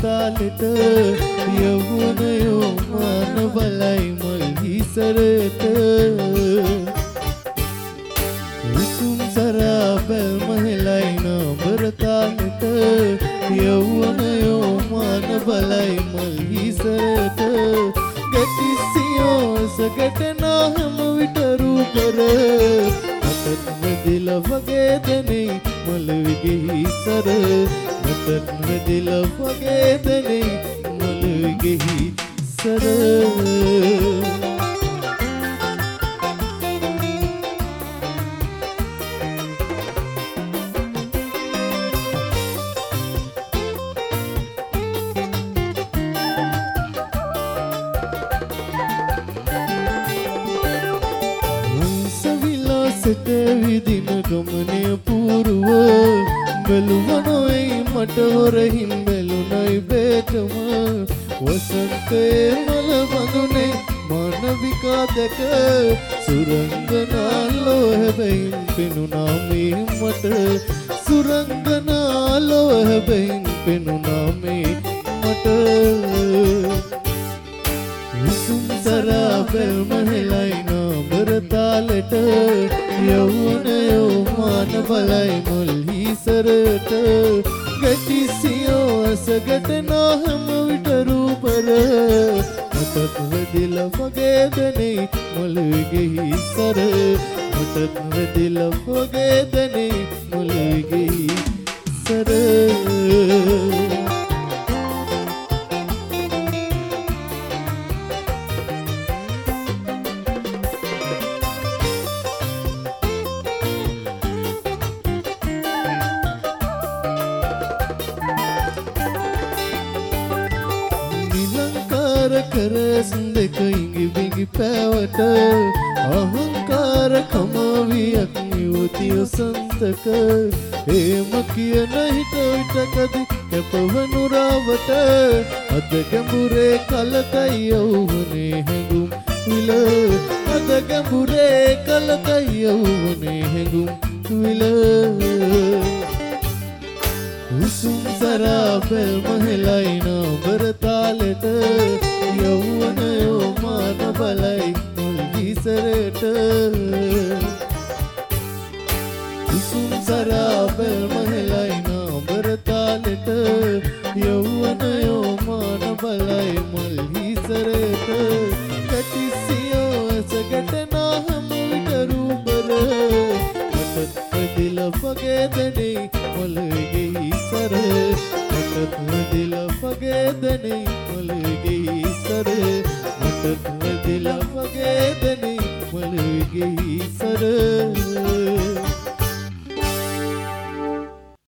බරතාලෙට යවුනයෝ මාන බලයි මල් හිසරට විසුම් සරා බැල්ම හෙලයි නබරතාලෙට යවුනයෝ මාන බලයි මල් හිසරට ගැටිසියෝ සගටනා හැම විටරු කර මටත් වෙදිල වගේ දෙනේ මලවිගේ හිසර මටත් වෙදිල වගේ දෙනේ මලවිගේ හිසර සිත විදින ගමනය පුරුව බැලුවනොයි මට හොරහින් බැලුනයි බේටම වසන්තයේ මල බඳුනේ මානවිකා දැක සුරංගනාලෝ හැබැයින් පෙනුනා මේ මට සුරංගනාලෝ හැබැයින් පෙනුනා මේ මට විසුම් සරා බැල්ම හෙලයි නබරතාලෙට යවුනයෝ මාන බලයි මුල් හිසරට ගැටිසියෝ අසගටනා හැම විටරු පර මටත් වෙදිල වගේ දෙනේ මුල්විගේ හිසර මටත් වෙදිල වගේ දෙනේ මුල්විගේ හිසර කරස් දෙක ඉඟි බිඟි පැවට අහංකාර කමවියක් නිවතිය සන්තක ඒම කියන හිත විටකදි කැපවනු රාවට අද ගැඹුරේ කලකයි යවුනේ හැඟුම් විල අද ගැඹුරේ කලකයි යවුනේ හැඟුම් විල විසුම් සරා බැල්ම හෙලයි නබරතාලෙට යවුනයෝ මාන බලයි මුල් හිසරට විසුම් සරා බැල්ම හෙලයි නබරතාලෙට යවුනයෝ මාන බලයි මුල් හිසරට ගැටිසියෝ ඇසගටනා හැම විටරු බර මටත් වෙදිල වගේ දෙනේ මලවිගේ හිසර මටත් වෙදිල වගේ දෙනේ මලවිගේ හිසර මටත් වෙදිල වගේ දෙනේ මලවිගේ හිසර